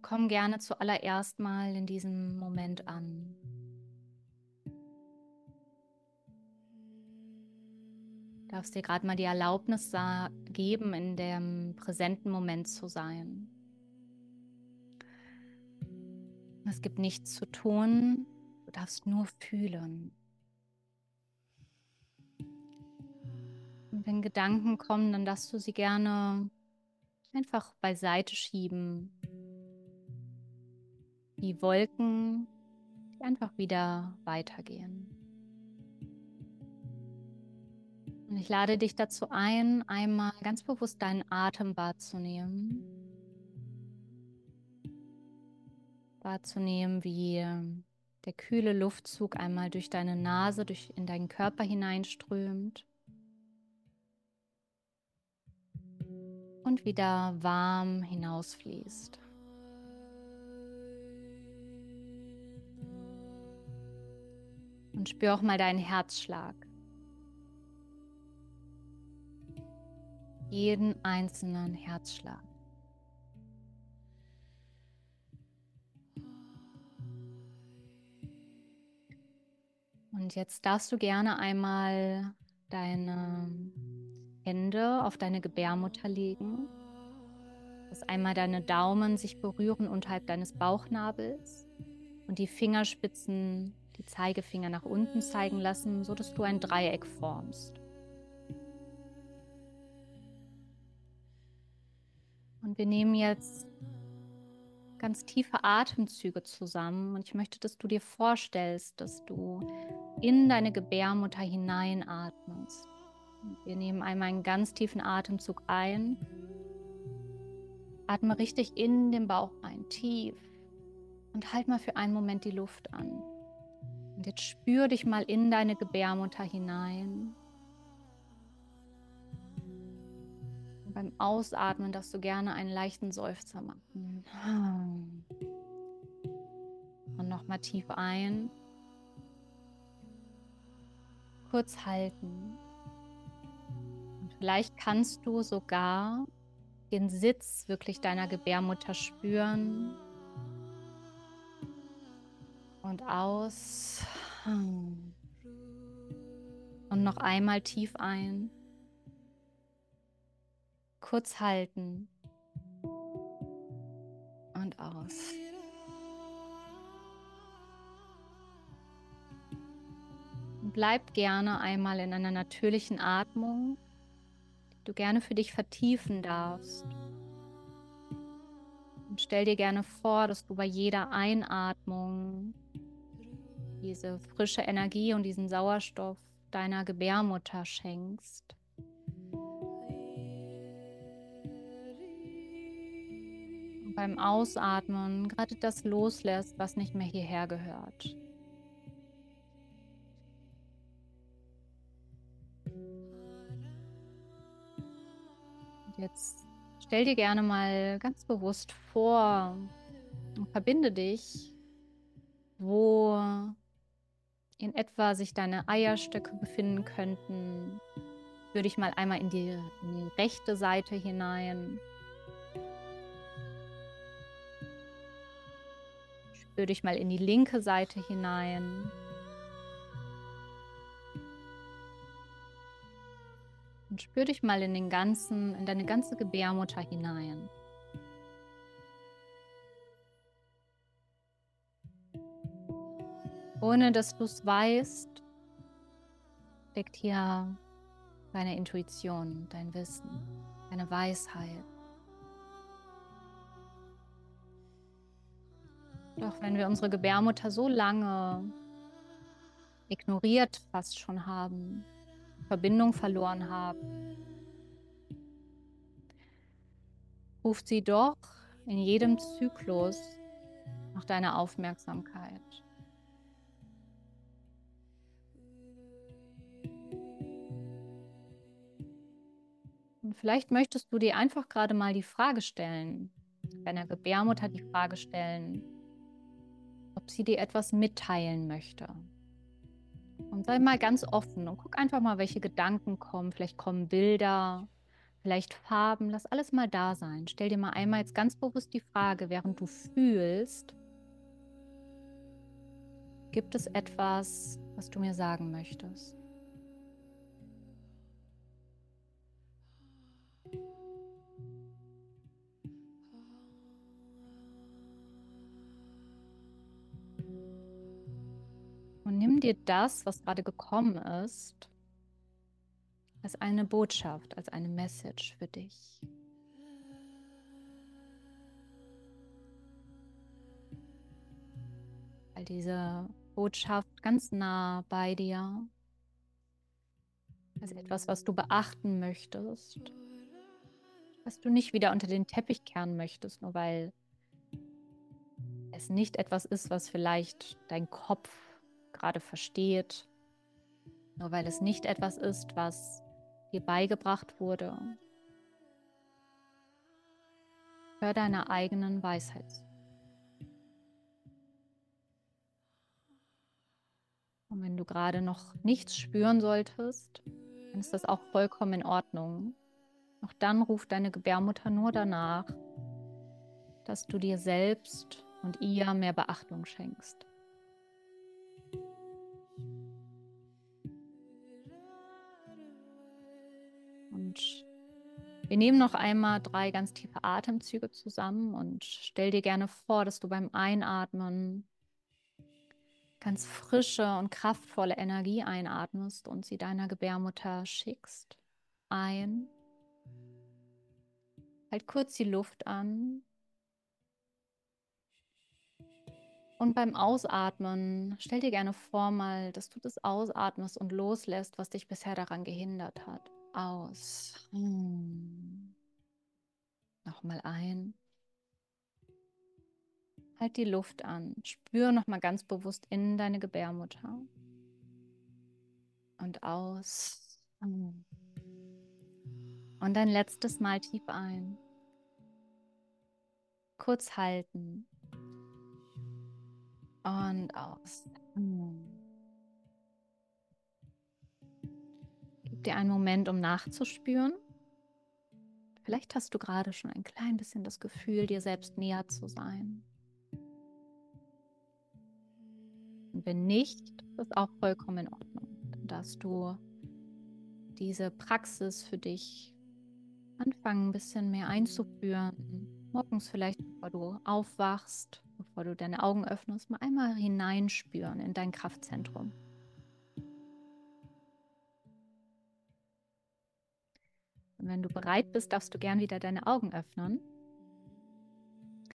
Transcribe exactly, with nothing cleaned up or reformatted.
Komm gerne zuallererst mal in diesem Moment an. Du darfst dir gerade mal die Erlaubnis geben, in dem präsenten Moment zu sein. Es gibt nichts zu tun, du darfst nur fühlen. Und wenn Gedanken kommen, dann darfst du sie gerne einfach beiseite schieben. Die Wolken, die einfach wieder weitergehen. Und ich lade dich dazu ein, einmal ganz bewusst deinen Atem wahrzunehmen. Wahrzunehmen, wie der kühle Luftzug einmal durch deine Nase, durch in deinen Körper hineinströmt. Und wieder warm hinausfließt. Und spür auch mal deinen Herzschlag. Jeden einzelnen Herzschlag. Und jetzt darfst du gerne einmal deine Hände auf deine Gebärmutter legen. Dass einmal deine Daumen sich berühren unterhalb deines Bauchnabels und die Fingerspitzen, die Zeigefinger nach unten zeigen lassen, sodass du ein Dreieck formst. Und wir nehmen jetzt ganz tiefe Atemzüge zusammen und ich möchte, dass du dir vorstellst, dass du in deine Gebärmutter hineinatmest. Und wir nehmen einmal einen ganz tiefen Atemzug ein. Atme richtig in den Bauch ein, tief. Und halt mal für einen Moment die Luft an. Und jetzt spür dich mal in deine Gebärmutter hinein. Und beim Ausatmen darfst du gerne einen leichten Seufzer machen. Und nochmal tief ein. Kurz halten. Und vielleicht kannst du sogar den Sitz wirklich deiner Gebärmutter spüren. Und aus. Und noch einmal tief ein. Kurz halten. Und aus. Und bleib gerne einmal in einer natürlichen Atmung, die du gerne für dich vertiefen darfst. Und stell dir gerne vor, dass du bei jeder Einatmung diese frische Energie und diesen Sauerstoff deiner Gebärmutter schenkst. Und beim Ausatmen gerade das loslässt, was nicht mehr hierher gehört. Und jetzt stell dir gerne mal ganz bewusst vor und verbinde dich, wo in etwa sich deine Eierstöcke befinden könnten. Würde ich mal einmal in die, in die rechte Seite hinein. Spür dich mal in die linke Seite hinein. Und spür dich mal in den ganzen, in deine ganze Gebärmutter hinein. Ohne dass du es weißt, steckt hier deine Intuition, dein Wissen, deine Weisheit. Doch wenn wir unsere Gebärmutter so lange ignoriert fast schon haben, Verbindung verloren haben, ruft sie doch in jedem Zyklus nach deiner Aufmerksamkeit. Und vielleicht möchtest du dir einfach gerade mal die Frage stellen, deiner Gebärmutter die Frage stellen, ob sie dir etwas mitteilen möchte. Und sei mal ganz offen und guck einfach mal, welche Gedanken kommen. Vielleicht kommen Bilder, vielleicht Farben, lass alles mal da sein. Stell dir mal einmal jetzt ganz bewusst die Frage, während du fühlst, gibt es etwas, was du mir sagen möchtest? Und nimm dir das, was gerade gekommen ist, als eine Botschaft, als eine Message für dich. Weil diese Botschaft ganz nah bei dir, als etwas, was du beachten möchtest, was du nicht wieder unter den Teppich kehren möchtest, nur weil es nicht etwas ist, was vielleicht dein Kopf gerade versteht, nur weil es nicht etwas ist, was dir beigebracht wurde. Hör deiner eigenen Weisheit zu. Und wenn du gerade noch nichts spüren solltest, dann ist das auch vollkommen in Ordnung. Auch dann ruft deine Gebärmutter nur danach, dass du dir selbst und ihr mehr Beachtung schenkst. Und wir nehmen noch einmal drei ganz tiefe Atemzüge zusammen und stell dir gerne vor, dass du beim Einatmen ganz frische und kraftvolle Energie einatmest und sie deiner Gebärmutter schickst. Ein. Halt kurz die Luft an. Und beim Ausatmen, stell dir gerne vor mal, dass du das ausatmest und loslässt, was dich bisher daran gehindert hat. Aus. Hm. Nochmal ein. Halt die Luft an. Spür nochmal ganz bewusst in deine Gebärmutter. Und aus. Hm. Und ein letztes Mal tief ein. Kurz halten. Und aus. Hm. Gib dir einen Moment, um nachzuspüren. Vielleicht hast du gerade schon ein klein bisschen das Gefühl, dir selbst näher zu sein. Und wenn nicht, ist das auch vollkommen in Ordnung. Dann darfst du diese Praxis für dich anfangen, ein bisschen mehr einzuführen. Morgens vielleicht, bevor du aufwachst, bevor du deine Augen öffnest, mal einmal hineinspüren in dein Kraftzentrum. Und wenn du bereit bist, darfst du gern wieder deine Augen öffnen.